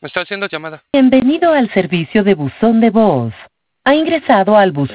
Está haciendo llamada. Bienvenido al servicio de buzón de voz. Ha ingresado al buzón